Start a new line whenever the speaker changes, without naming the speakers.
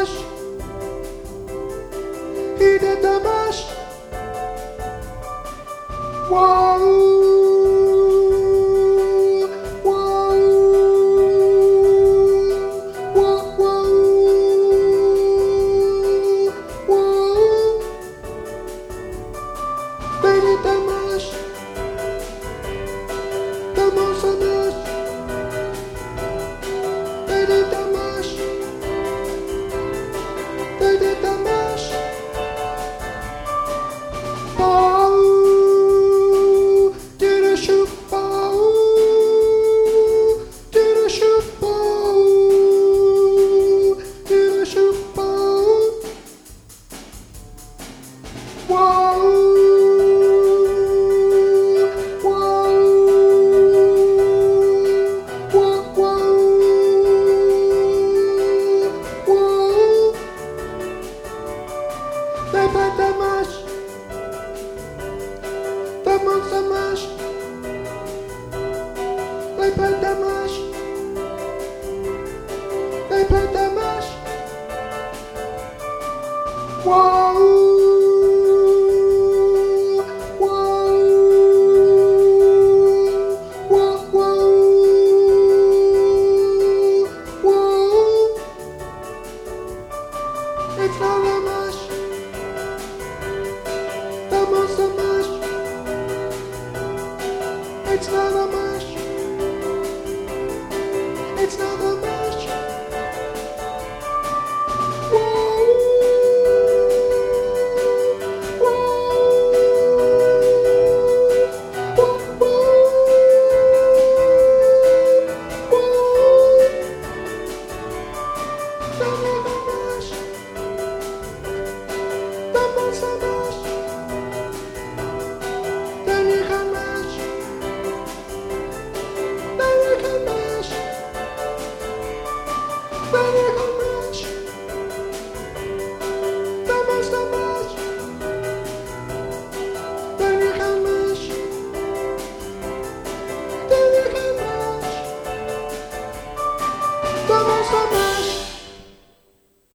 masz, ile to masz? Wow, wow, wow, wow, wow. Ile to masz? To może masz. Ile to masz? Ile to masz? Wow, wow, wow, wow, wow. It's not a much. Vamos a much. It's not a much. It's not a much. No, no, no.